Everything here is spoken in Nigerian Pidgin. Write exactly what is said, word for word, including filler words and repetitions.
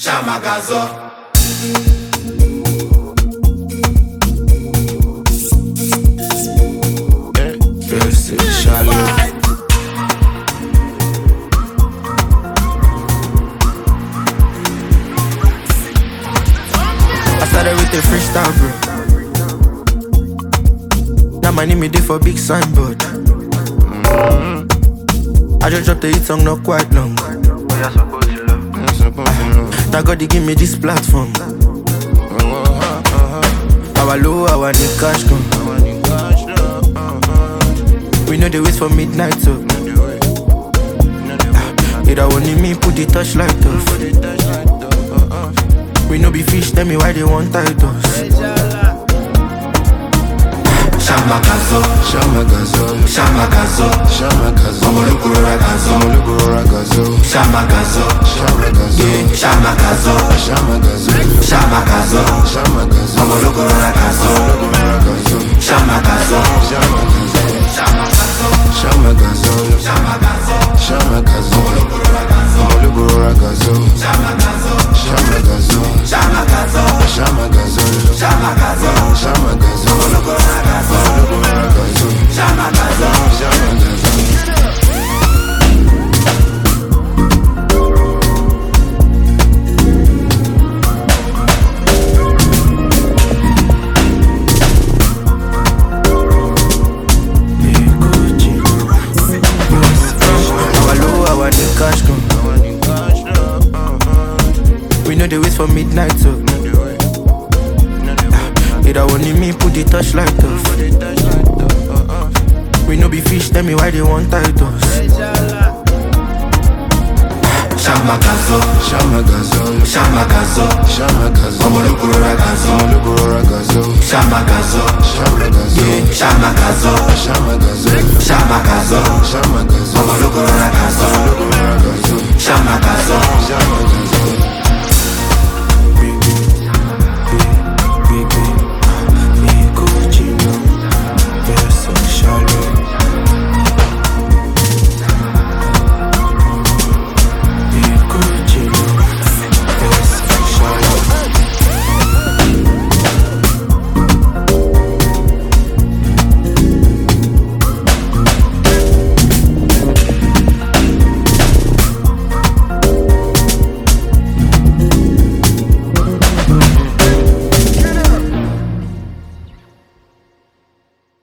Shamagazo. I started with a freestyle, bro. Now my name is there for big signboard. Mm-hmm. I just dropped the hit song not quite long. Now God they give me this platform. Our low, our need cash come. We know they wait for midnight, so it only me put the touchlight off. We know be fish, tell me why they want titles. Shamagazo, Shamagazo, Shamagazo, Shamagazo, Omolukuro ragazo, Omolukuro ragazo, Shamagazo, Shamagazo, Shamagazo, Shamagazo, Shamagazo, Shamagazo, Omolukuro ragazo, ragazo, Shamagazo, Shamagazo, Shamagazo, Shamagazo, Shamagazo, Shamagazo, Omolukuro ragazo, Shamagazo, Shamagazo, Shamagazo, Shamagazo, Shamagazo, Shamagazo, Omolukuro ragazo, ragazo, Shamagazo, Shamagazo. Cash come. We know they wait for midnight, so it only me put the touchlight off. We know be fish, tell me why they want titles. Shamagazo, Shamagazo, Shamagazo, Shamagazo, Omolukuro ragazo, Omolukuro ragazo, Shamagazo, Shamagazo, Shamagazo, Shamagazo, Shamagazo, Shamagazo, Omolukuro ragazo,